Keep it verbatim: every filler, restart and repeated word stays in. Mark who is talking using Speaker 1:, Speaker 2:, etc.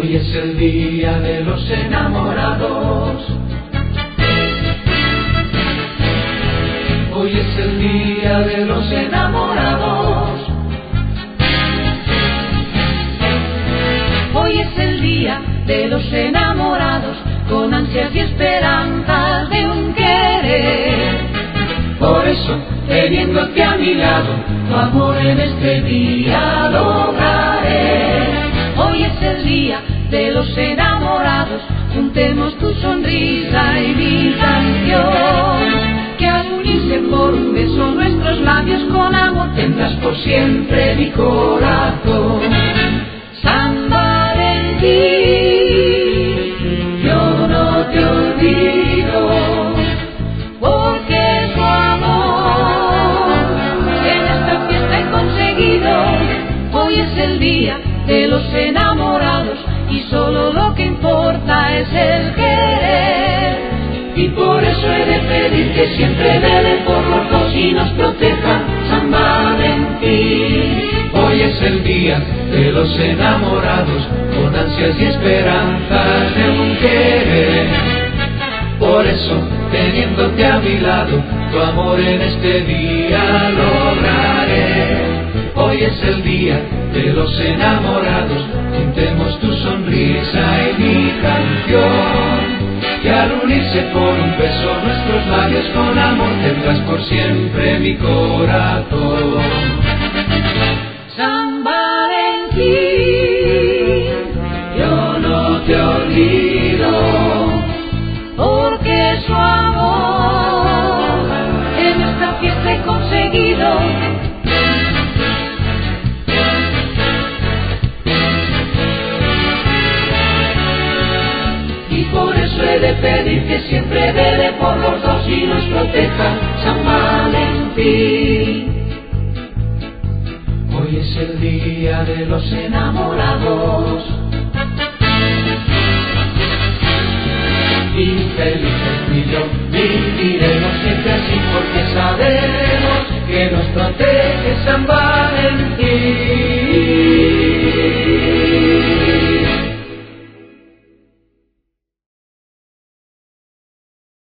Speaker 1: Hoy es el día de los enamorados. Hoy es el día de los enamorados.
Speaker 2: Hoy es el día de los enamorados, con ansias y esperanzas de un querer.
Speaker 1: Por eso, teniéndote a mi lado, tu amor en este día lograré.
Speaker 2: Hoy es el día de los enamorados, juntemos tu sonrisa y mi canción. Que al unirse por un beso nuestros labios, con amor
Speaker 1: tendrás por siempre mi corazón.
Speaker 2: San Valentín,
Speaker 1: yo no te olvido,
Speaker 2: porque su amor en esta fiesta he conseguido. Hoy es el día de los enamorados y solo lo que importa es el querer.
Speaker 1: Y por eso he de pedir que siempre vele por los dos y nos proteja San Valentín. Hoy es el día de los enamorados, con ansias y esperanzas de un querer. Por eso, teniéndote a mi lado, tu amor en este día lograré. Hoy es el día de los enamorados, juntemos tu sonrisa y mi canción. Y al unirse por un beso nuestros labios, con amor tendrás por siempre mi corazón.
Speaker 2: San Valentín,
Speaker 1: yo no te olvido,
Speaker 2: porque su amor en esta fiesta he conseguido.
Speaker 1: Por eso he de pedir que siempre vele por los dos y nos proteja San Valentín. Hoy es el día de los enamorados. Y felices tú y yo viviremos siempre así, porque sabemos que nos protege San Valentín.